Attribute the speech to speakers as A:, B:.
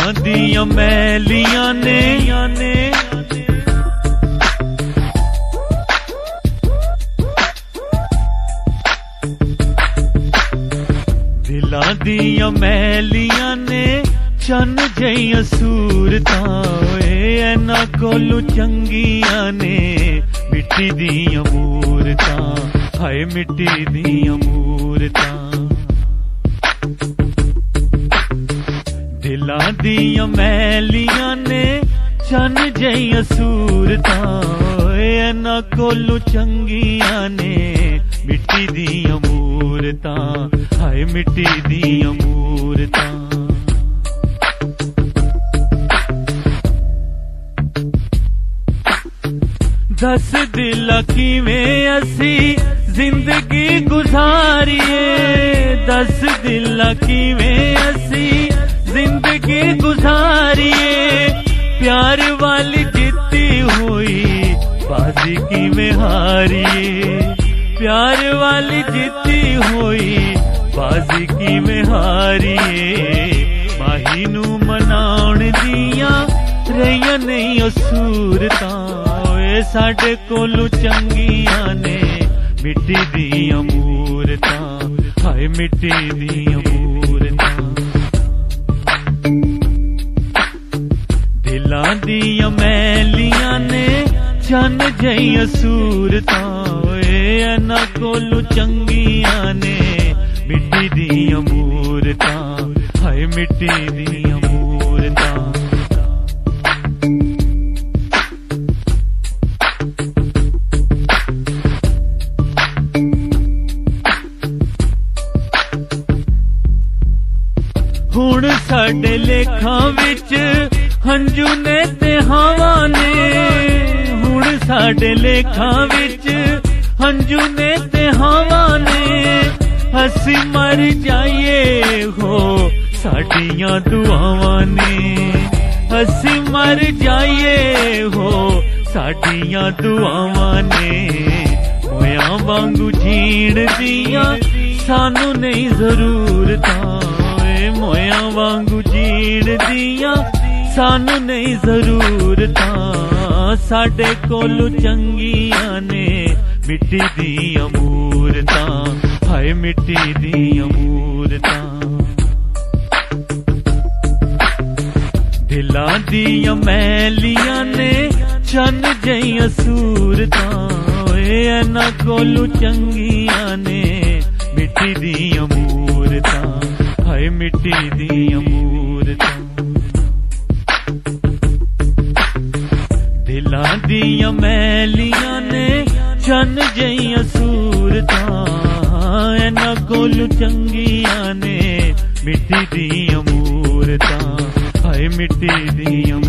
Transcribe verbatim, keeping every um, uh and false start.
A: दियां मैलियां ने दिलां दियां मैलियां ने चन जइयां सूरतां इन्हां कोलों चंगियां ने मिट्टी दियां मूरतां हाय मिट्टी दियां मूरतां दिलां दियां मैलियां ने चन जइयां सूरतां इन्हां कोलों चंगियां ने मिट्टी दियां मूरतां हाय मिट्टी दियां मूरतां दस दिल किवें असी जिंदगी गुजारिए दस दिल किवें असी जिंदगी गुजारिए प्यार वाली जीती हुई बाजी किवें हारिए प्यार वाली जीती हुई बाजी किवें हारिए माही नू मनाउण दियां रहियां नहीं सूरतां साडे कोलों चंगियां ने मिट्टी दियां मूरतां हाय मिट्टी दियां मूरतां दिलां दियां मैलियां ने चन जइयां सूरतां इन्हां कोलों चंगियां ने मिट्टी दियां मूरतां हाय मिट्टी दियां मूरतां हुण साडे लेखां विच हंजू ने ते हवां ने हुण साडे लेखां विच हंजू ने ते हवां ने असी मर जाइए हो साडियां दुआवां ने असी मर जाइए हो साडियां दुआवां ने मोयां वांगू जीण दियां सानू नहीं जरूरतां मोयां वांगू जीण दियां सानू नहीं जरूरतां साडे कोलों चंगियां ने मिट्टी दियां मूरतां हाय मिट्टी दियां मूरतां दिलां दियां मैलियां ने चन जइयां सूरतां इन्हां कोलों चंगियां ने मिट्टी दियां मूरतां हाय मिट्टी दियां मूरतां दिलां दियां मैलियां ने चन जइयां सूरतां इन्हां कोलों चंगियां ने मिट्टी दियां मूरतां हाय मिट्टी दियां